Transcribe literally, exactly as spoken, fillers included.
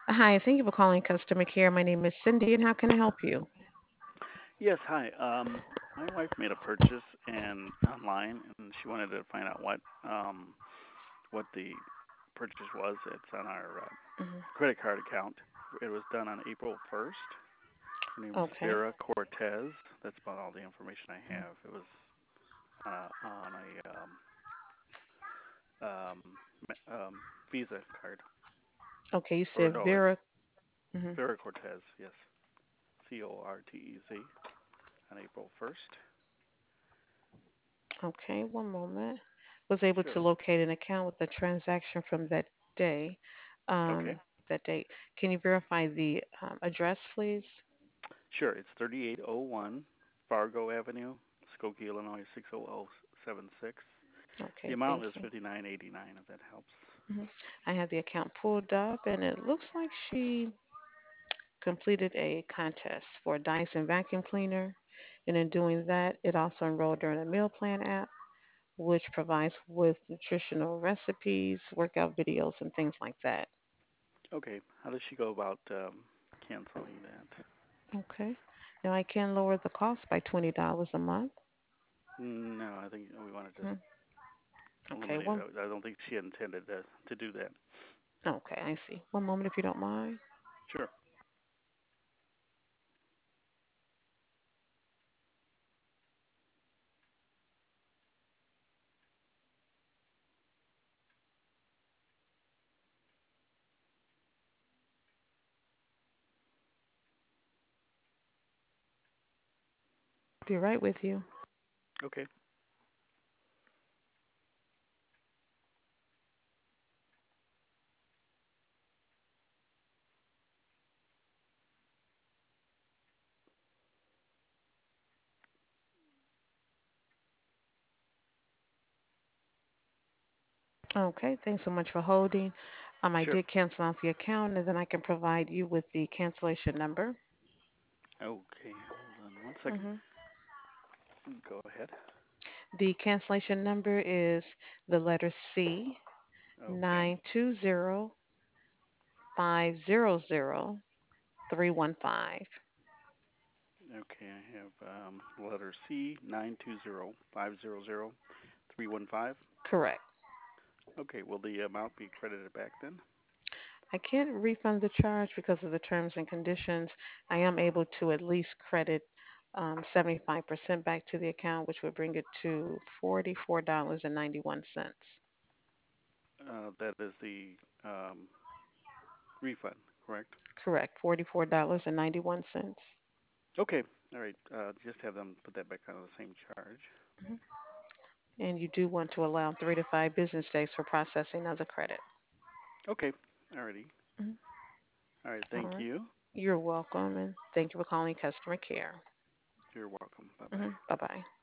Hi, thank you for calling customer care. My name is Cindy, and how can I help you? Yes, hi. Um, my wife made a purchase and online, and she wanted to find out what um what the purchase was. It's on our uh, Mhm. credit card account. It was done on April first. Her name was Okay. Vera Cortez. That's about all the information I have. It was on a on a um, um, ma- um, Visa card Okay, you or said no, it's Vera. Hmm. Vera Cortez. Yes, C O R T E Z on April first. Okay, one moment. Was able to Sure. locate an account with the transaction from that day, Okay. um, that date. Can you verify the um, address, please? Sure, it's thirty-eight oh one Fargo Avenue, Skokie, Illinois six oh oh seven six. The Okay, amount thank is you. fifty-nine eighty-nine if that helps. Hmm. I have the account pulled up, and it looks like she completed a contest for a Dyson vacuum cleaner. And in doing that, it also enrolled her in a meal plan app, which provides with nutritional recipes, workout videos, and things like that. Okay, how does she go about um, canceling that? Okay. Now I can lower the cost by twenty dollars a month. No, I think we want to just Mhm. Okay, eliminate one. it. I don't think she intended to, to do that. Okay, I see. One moment if you don't mind. Sure. Be right with you. Okay. Okay, thanks so much for holding. Um, I Sure. did cancel out the account, and then I can provide you with the cancellation number. Okay, hold on one second. Hmm. Go ahead. The cancellation number is the letter C Okay. nine two zero five zero zero three one five. Okay, I have um, letter C nine two zero five zero zero three one five. Correct. Okay, will the amount be credited back then? I can't refund the charge because of the terms and conditions. I am able to at least credit um, seventy-five percent back to the account, which would bring it to forty-four dollars and ninety-one cents. Uh, that is the um, refund, correct? Correct, forty-four dollars and ninety-one cents. Okay. All right. Uh, just have them put that back on the same charge. Mhm. And you do want to allow three to five business days for processing of the credit. Okay. Alrighty. Mhm. All right. All Thank right. you. You're welcome, and thank you for calling customer care. You're welcome. Bye bye. Hmm. Bye bye.